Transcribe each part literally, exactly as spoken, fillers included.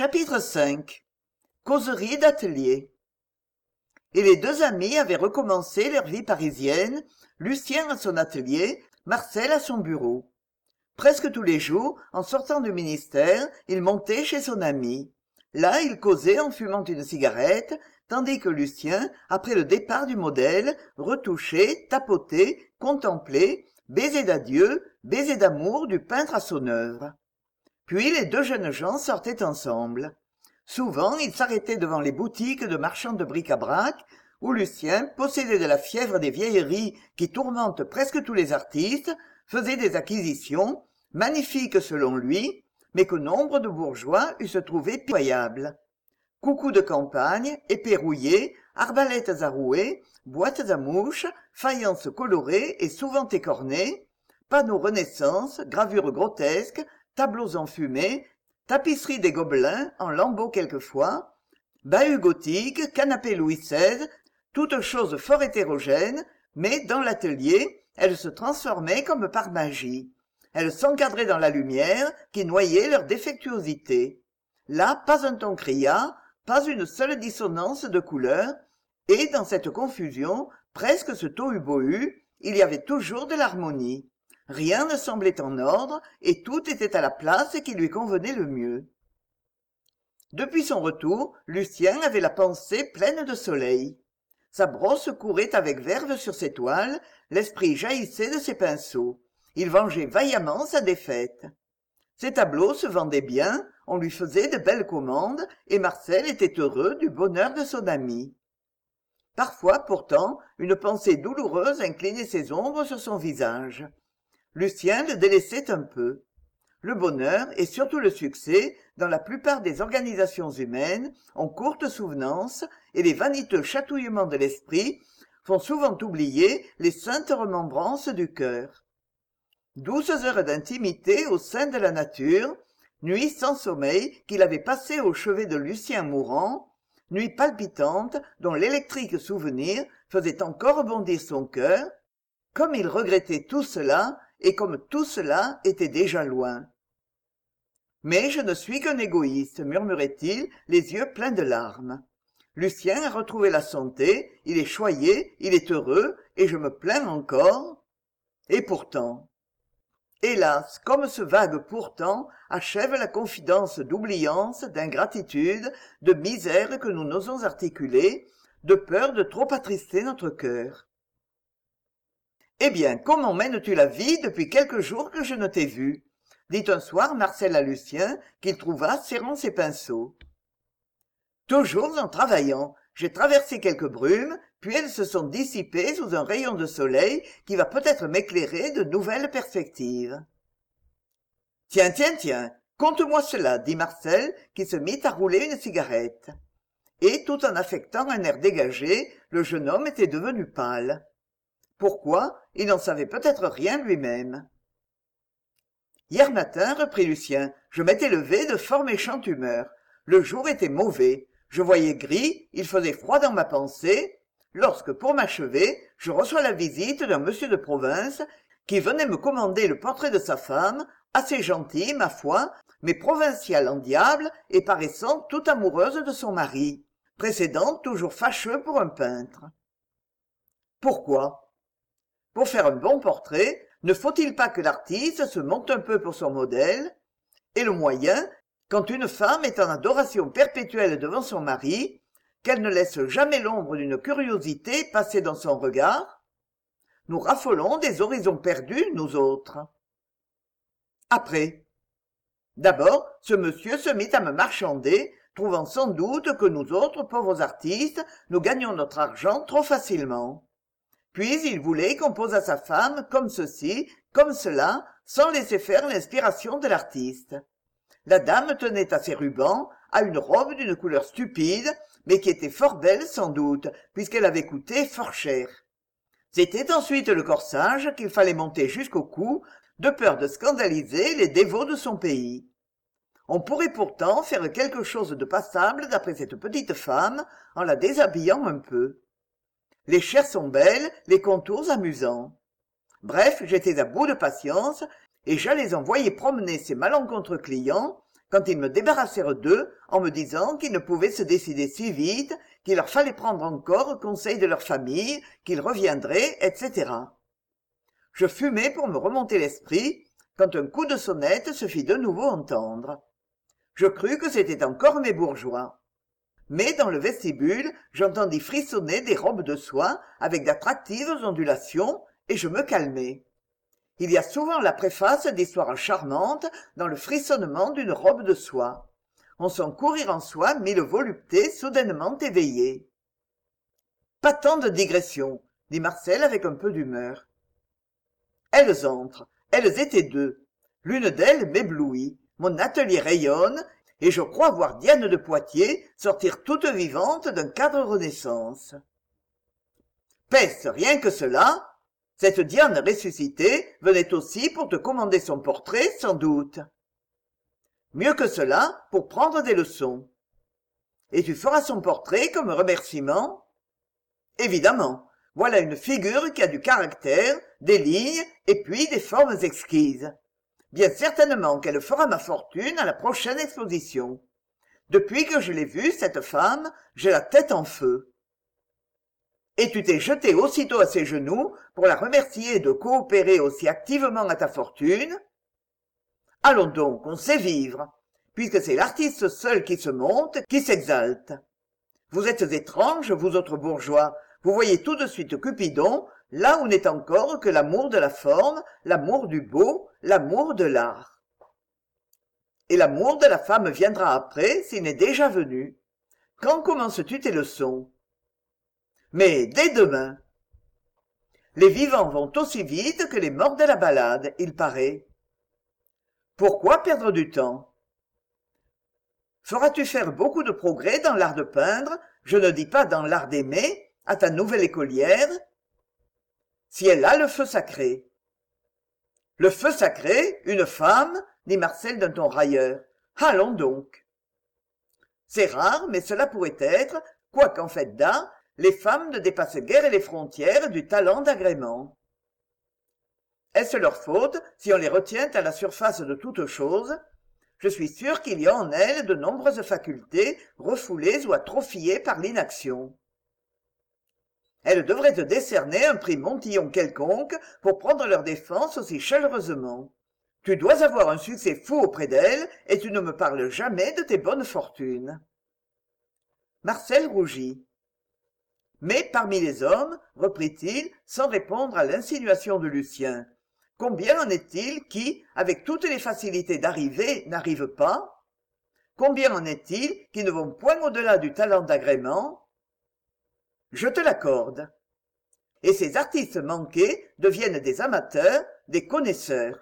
Chapitre cinq. Causerie d'atelier. Et les deux amis avaient recommencé leur vie parisienne, Lucien à son atelier, Marcel à son bureau. Presque tous les jours, en sortant du ministère, il montait chez son ami. Là, il causait en fumant une cigarette, tandis que Lucien, après le départ du modèle, retouchait, tapotait, contemplait, baisait d'adieu, baisait d'amour du peintre à son œuvre. Puis les deux jeunes gens sortaient ensemble. Souvent, ils s'arrêtaient devant les boutiques de marchands de bric-à-brac, où Lucien, possédé de la fièvre des vieilleries qui tourmentent presque tous les artistes, faisait des acquisitions, magnifiques selon lui, mais que nombre de bourgeois eussent trouvées pitoyables. Coucous de campagne, épées rouillées, arbalètes à rouet, boîtes à mouches, faïences colorées et souvent écornées, panneaux Renaissance, gravures grotesques, tableaux enfumés, tapisseries des Gobelins, en lambeaux quelquefois, bahuts gothiques, canapés Louis seize, toutes choses fort hétérogènes, mais dans l'atelier, elles se transformaient comme par magie. Elles s'encadraient dans la lumière qui noyait leur défectuosité. Là, pas un ton criard, pas une seule dissonance de couleurs, et dans cette confusion, presque ce tohu-bohu, il y avait toujours de l'harmonie. Rien ne semblait en ordre, et tout était à la place qui lui convenait le mieux. Depuis son retour, Lucien avait la pensée pleine de soleil. Sa brosse courait avec verve sur ses toiles, l'esprit jaillissait de ses pinceaux. Il vengeait vaillamment sa défaite. Ses tableaux se vendaient bien, on lui faisait de belles commandes, et Marcel était heureux du bonheur de son ami. Parfois, pourtant, une pensée douloureuse inclinait ses ombres sur son visage. Lucien le délaissait un peu. Le bonheur, et surtout le succès, dans la plupart des organisations humaines, ont courte souvenance, et les vaniteux chatouillements de l'esprit font souvent oublier les saintes remembrances du cœur. Douze heures d'intimité au sein de la nature, nuit sans sommeil qu'il avait passée au chevet de Lucien mourant, nuit palpitante dont l'électrique souvenir faisait encore bondir son cœur, comme il regrettait tout cela, et comme tout cela était déjà loin. « Mais je ne suis qu'un égoïste, murmurait-il, les yeux pleins de larmes. Lucien a retrouvé la santé, il est choyé, il est heureux, et je me plains encore. Et pourtant... Hélas, comme ce vague pourtant achève la confidence d'oubliance, d'ingratitude, de misère que nous n'osons articuler, de peur de trop attrister notre cœur. Eh bien, comment mènes-tu la vie depuis quelques jours que je ne t'ai vu? Dit un soir Marcel à Lucien, qu'il trouva serrant ses pinceaux. Toujours en travaillant. J'ai traversé quelques brumes, puis elles se sont dissipées sous un rayon de soleil qui va peut-être m'éclairer de nouvelles perspectives. Tiens, tiens, tiens, conte-moi cela, dit Marcel, qui se mit à rouler une cigarette. Et, tout en affectant un air dégagé, le jeune homme était devenu pâle. Pourquoi? Il n'en savait peut-être rien lui-même. Hier matin, reprit Lucien, je m'étais levé de fort méchante humeur. Le jour était mauvais. Je voyais gris, il faisait froid dans ma pensée, lorsque, pour m'achever, je reçois la visite d'un monsieur de province qui venait me commander le portrait de sa femme, assez gentille, ma foi, mais provinciale en diable et paraissant tout amoureuse de son mari, précédent toujours fâcheux pour un peintre. Pourquoi? Pour faire un bon portrait, ne faut-il pas que l'artiste se monte un peu pour son modèle? Et le moyen, quand une femme est en adoration perpétuelle devant son mari, qu'elle ne laisse jamais l'ombre d'une curiosité passer dans son regard? Nous raffolons des horizons perdus, nous autres. Après. D'abord, ce monsieur se mit à me marchander, trouvant sans doute que nous autres pauvres artistes, nous gagnons notre argent trop facilement. Puis il voulait qu'on pose à sa femme comme ceci, comme cela, sans laisser faire l'inspiration de l'artiste. La dame tenait à ses rubans, à une robe d'une couleur stupide, mais qui était fort belle sans doute, puisqu'elle avait coûté fort cher. C'était ensuite le corsage qu'il fallait monter jusqu'au cou, de peur de scandaliser les dévots de son pays. On pourrait pourtant faire quelque chose de passable d'après cette petite femme, en la déshabillant un peu. Les chairs sont belles, les contours amusants. Bref, j'étais à bout de patience, et j'allais envoyer promener ces malencontreux clients, quand ils me débarrassèrent d'eux en me disant qu'ils ne pouvaient se décider si vite, qu'il leur fallait prendre encore conseil de leur famille, qu'ils reviendraient, et cætera. Je fumais pour me remonter l'esprit, quand un coup de sonnette se fit de nouveau entendre. Je crus que c'était encore mes bourgeois. Mais dans le vestibule, j'entendis frissonner des robes de soie avec d'attractives ondulations, et je me calmai. Il y a souvent la préface d'histoires charmantes dans le frissonnement d'une robe de soie. On sent courir en soi mille voluptés soudainement éveillées. « Pas tant de digressions, dit Marcel avec un peu d'humeur. Elles entrent. Elles étaient deux. L'une d'elles m'éblouit. Mon atelier rayonne, et je crois voir Diane de Poitiers sortir toute vivante d'un cadre Renaissance. Peste, rien que cela. Cette Diane ressuscitée venait aussi pour te commander son portrait, sans doute. Mieux que cela, pour prendre des leçons. Et tu feras son portrait comme remerciement? Évidemment, voilà une figure qui a du caractère, des lignes et puis des formes exquises. Bien certainement qu'elle fera ma fortune à la prochaine exposition. Depuis que je l'ai vue, cette femme, j'ai la tête en feu. Et tu t'es jeté aussitôt à ses genoux pour la remercier de coopérer aussi activement à ta fortune? Allons donc, on sait vivre, puisque c'est l'artiste seul qui se monte, qui s'exalte. Vous êtes étranges, vous autres bourgeois, vous voyez tout de suite Cupidon, là où n'est encore que l'amour de la forme, l'amour du beau, l'amour de l'art. Et l'amour de la femme viendra après, s'il n'est déjà venu. Quand commences-tu tes leçons? Mais dès demain. Les vivants vont aussi vite que les morts de la balade, il paraît. Pourquoi perdre du temps? Feras-tu faire beaucoup de progrès dans l'art de peindre, je ne dis pas dans l'art d'aimer, à ta nouvelle écolière? Si elle a le feu sacré. Le feu sacré, une femme, dit Marcel d'un ton railleur. Allons donc. C'est rare, mais cela pourrait être, quoiqu'en fait d'art, les femmes ne dépassent guère les frontières du talent d'agrément. Est-ce leur faute si on les retient à la surface de toute chose? Je suis sûr qu'il y a en elles de nombreuses facultés refoulées ou atrophiées par l'inaction. Elles devraient te décerner un prix Montillon quelconque pour prendre leur défense aussi chaleureusement. Tu dois avoir un succès fou auprès d'elles et tu ne me parles jamais de tes bonnes fortunes. Marcel rougit. Mais parmi les hommes, reprit-il, sans répondre à l'insinuation de Lucien, combien en est-il qui, avec toutes les facilités d'arriver, n'arrivent pas? Combien en est-il qui ne vont point au-delà du talent d'agrément? Je te l'accorde. Et ces artistes manqués deviennent des amateurs, des connaisseurs,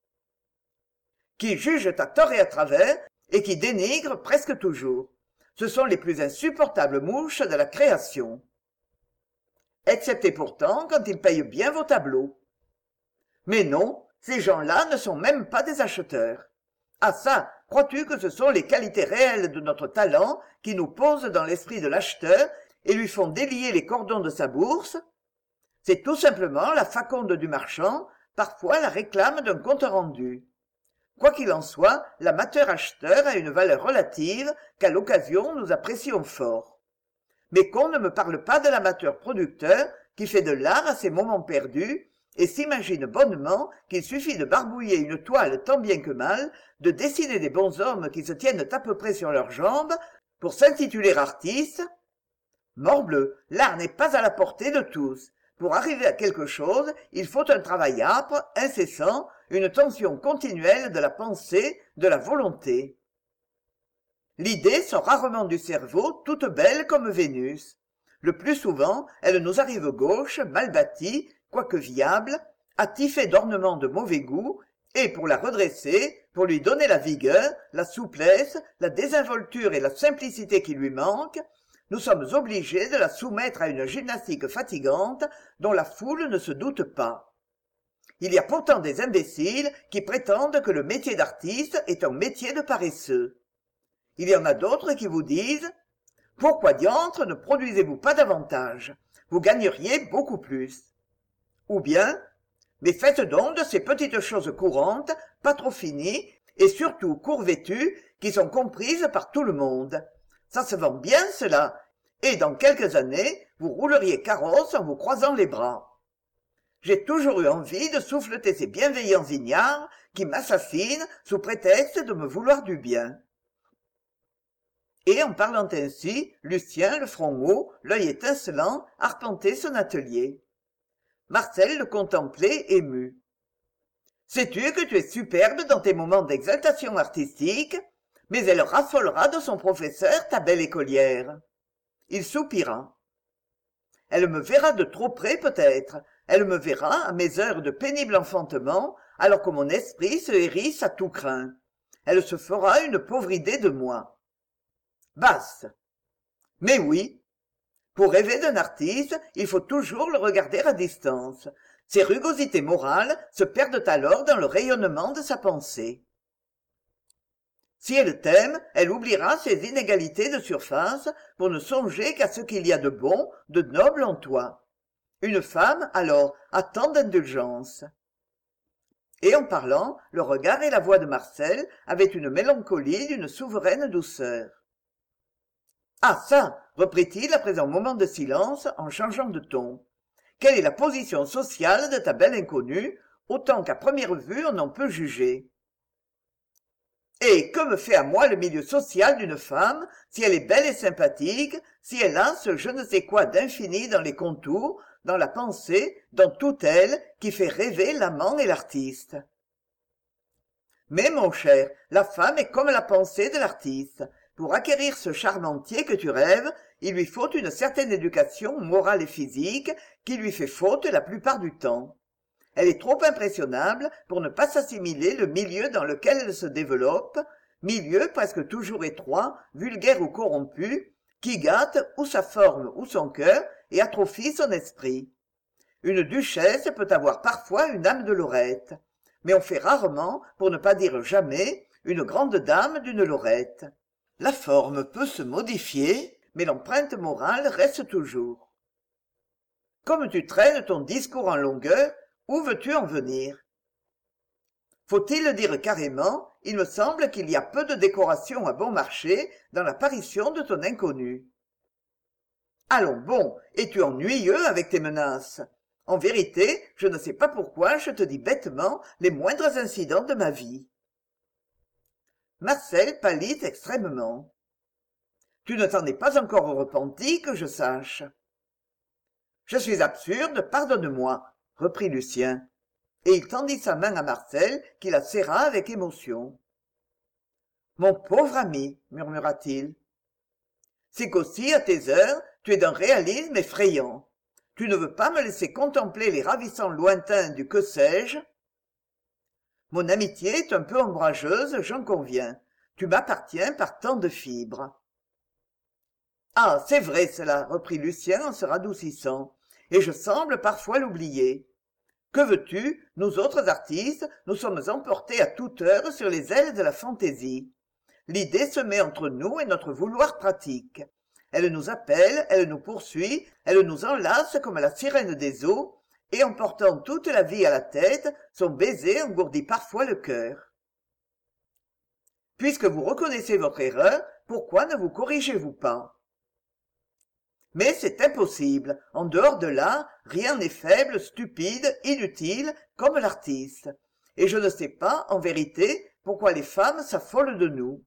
qui jugent à tort et à travers et qui dénigrent presque toujours. Ce sont les plus insupportables mouches de la création. Excepté pourtant quand ils payent bien vos tableaux. Mais non, ces gens-là ne sont même pas des acheteurs. Ah ça, crois-tu que ce sont les qualités réelles de notre talent qui nous posent dans l'esprit de l'acheteur et lui font délier les cordons de sa bourse? C'est tout simplement la faconde du marchand, parfois la réclame d'un compte rendu. Quoi qu'il en soit, l'amateur acheteur a une valeur relative qu'à l'occasion nous apprécions fort. Mais qu'on ne me parle pas de l'amateur producteur qui fait de l'art à ses moments perdus et s'imagine bonnement qu'il suffit de barbouiller une toile tant bien que mal, de dessiner des bonshommes qui se tiennent à peu près sur leurs jambes pour s'intituler artiste. Morbleu, l'art n'est pas à la portée de tous. Pour arriver à quelque chose, il faut un travail âpre, incessant, une tension continuelle de la pensée, de la volonté. L'idée sort rarement du cerveau toute belle comme Vénus. Le plus souvent, elle nous arrive gauche, mal bâtie, quoique viable, attifée d'ornements de mauvais goût, et pour la redresser, pour lui donner la vigueur, la souplesse, la désinvolture et la simplicité qui lui manquent, nous sommes obligés de la soumettre à une gymnastique fatigante dont la foule ne se doute pas. Il y a pourtant des imbéciles qui prétendent que le métier d'artiste est un métier de paresseux. Il y en a d'autres qui vous disent « Pourquoi diantre ne produisez-vous pas davantage? Vous gagneriez beaucoup plus. » Ou bien « Mais faites donc de ces petites choses courantes, pas trop finies, et surtout court vêtues, qui sont comprises par tout le monde. Ça se vend bien, cela, et dans quelques années, vous rouleriez carrosse en vous croisant les bras. J'ai toujours eu envie de souffleter ces bienveillants ignares qui m'assassinent sous prétexte de me vouloir du bien. Et en parlant ainsi, Lucien, le front haut, l'œil étincelant, arpentait son atelier. Marcel le contemplait ému. « Sais-tu que tu es superbe dans tes moments d'exaltation artistique, mais elle raffolera de son professeur, ta belle écolière. » Il soupira. « Elle me verra de trop près peut-être, elle me verra à mes heures de pénible enfantement, alors que mon esprit se hérisse à tout crin. Elle se fera une pauvre idée de moi. » Basse. Mais oui. Pour rêver d'un artiste, il faut toujours le regarder à distance. Ses rugosités morales se perdent alors dans le rayonnement de sa pensée. Si elle t'aime, elle oubliera ses inégalités de surface pour ne songer qu'à ce qu'il y a de bon, de noble en toi. Une femme, alors, a tant d'indulgence. Et en parlant, le regard et la voix de Marcel avaient une mélancolie d'une souveraine douceur. « Ah ça !» reprit-il après un moment de silence en changeant de ton. « Quelle est la position sociale de ta belle inconnue, autant qu'à première vue on en peut juger. Et que me fait à moi le milieu social d'une femme, si elle est belle et sympathique, si elle a ce je ne sais quoi d'infini dans les contours, dans la pensée, dans toute elle, qui fait rêver l'amant et l'artiste. Mais mon cher, la femme est comme la pensée de l'artiste. Pour acquérir ce charme entier que tu rêves, il lui faut une certaine éducation morale et physique qui lui fait faute la plupart du temps. Elle est trop impressionnable pour ne pas s'assimiler le milieu dans lequel elle se développe, milieu presque toujours étroit, vulgaire ou corrompu, qui gâte ou sa forme ou son cœur et atrophie son esprit. Une duchesse peut avoir parfois une âme de lorette, mais on fait rarement, pour ne pas dire jamais, une grande dame d'une lorette. La forme peut se modifier, mais l'empreinte morale reste toujours. Comme tu traînes ton discours en longueur, où veux-tu en venir? Faut-il le dire carrément, il me semble qu'il y a peu de décoration à bon marché dans l'apparition de ton inconnu. Allons, bon, es-tu ennuyeux avec tes menaces? En vérité, je ne sais pas pourquoi je te dis bêtement les moindres incidents de ma vie. Marcel pâlit extrêmement. « Tu ne t'en es pas encore repenti, que je sache. »« Je suis absurde, pardonne-moi, » reprit Lucien, et il tendit sa main à Marcel, qui la serra avec émotion. « Mon pauvre ami, » murmura-t-il, « c'est qu'aussi, à tes heures, tu es d'un réalisme effrayant. Tu ne veux pas me laisser contempler les ravissants lointains du que sais-je. Mon amitié est un peu ombrageuse, j'en conviens. Tu m'appartiens par tant de fibres. »« Ah, c'est vrai cela, » reprit Lucien en se radoucissant, « et je semble parfois l'oublier. Que veux-tu, nous autres artistes, nous sommes emportés à toute heure sur les ailes de la fantaisie. L'idée se met entre nous et notre vouloir pratique. Elle nous appelle, elle nous poursuit, elle nous enlace comme la sirène des eaux, et en portant toute la vie à la tête, son baiser engourdit parfois le cœur. Puisque vous reconnaissez votre erreur, pourquoi ne vous corrigez-vous pas? Mais c'est impossible. En dehors de là, rien n'est faible, stupide, inutile, comme l'artiste. Et je ne sais pas, en vérité, pourquoi les femmes s'affolent de nous.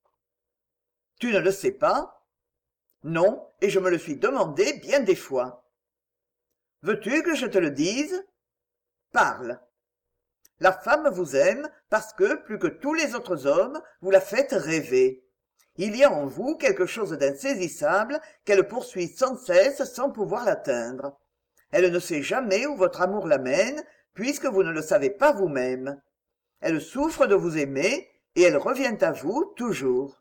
Tu ne le sais pas? Non, et je me le suis demandé bien des fois. Veux-tu que je te le dise? Parle. La femme vous aime parce que, plus que tous les autres hommes, vous la faites rêver. Il y a en vous quelque chose d'insaisissable qu'elle poursuit sans cesse sans pouvoir l'atteindre. Elle ne sait jamais où votre amour l'amène, puisque vous ne le savez pas vous-même. Elle souffre de vous aimer, et elle revient à vous toujours.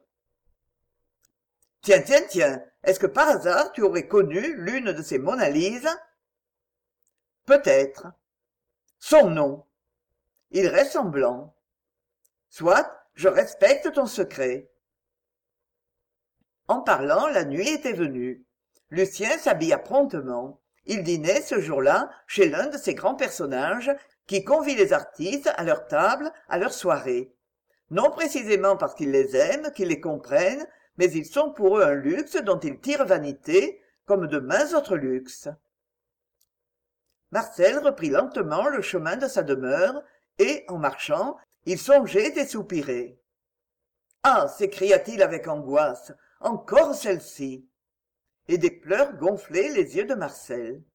Tiens, tiens, tiens, est-ce que par hasard tu aurais connu l'une de ces Mona Lisa? Peut-être. Son nom. Il reste en blanc. Soit, je respecte ton secret. En parlant, la nuit était venue. Lucien s'habilla promptement. Il dînait ce jour-là chez l'un de ces grands personnages qui convient les artistes à leur table, à leur soirée. non précisément parce qu'ils les aiment, qu'ils les comprennent, mais ils sont pour eux un luxe dont ils tirent vanité, comme de maint autres luxes. Marcel reprit lentement le chemin de sa demeure, et, en marchant, il songeait et soupirait. « Ah !» s'écria-t-il avec angoisse, « encore celle-ci !» Et des pleurs gonflaient les yeux de Marcel.